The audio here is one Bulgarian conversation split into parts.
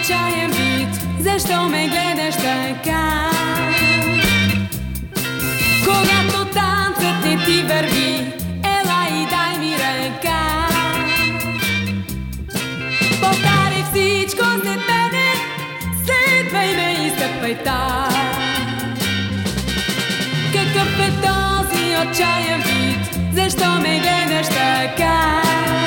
отчаян вид, защо ме гледаш така? Когато танцът не ти върви, ела и дай ми ръка. Повтаряй всичко след мене, следвай ме и стъпвай там. Какъв е този отчаян вид, защо ме гледаш така?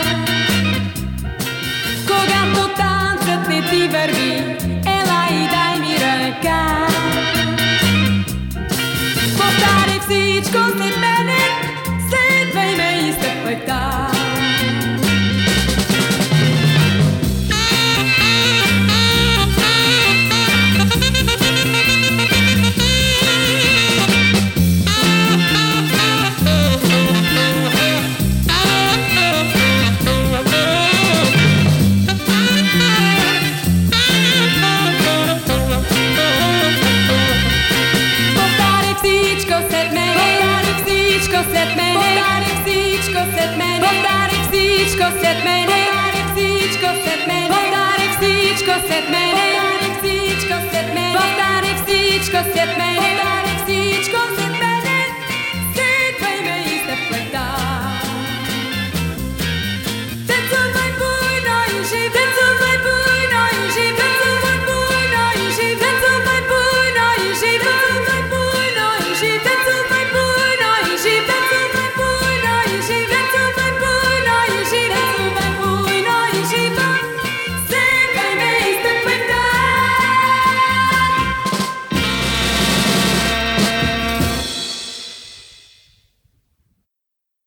Когато танцът не ти върви, ела и дай ми ръка. Повтаряй всичко след мене, следвай ме и стъпвай там. След мене, повтаряй всичко след мене, повтаряй всичко след мене, повтаряй всичко след мене, повтаряй всичко след мене, повтаряй всичко след мене, повтаряй всичко след мене.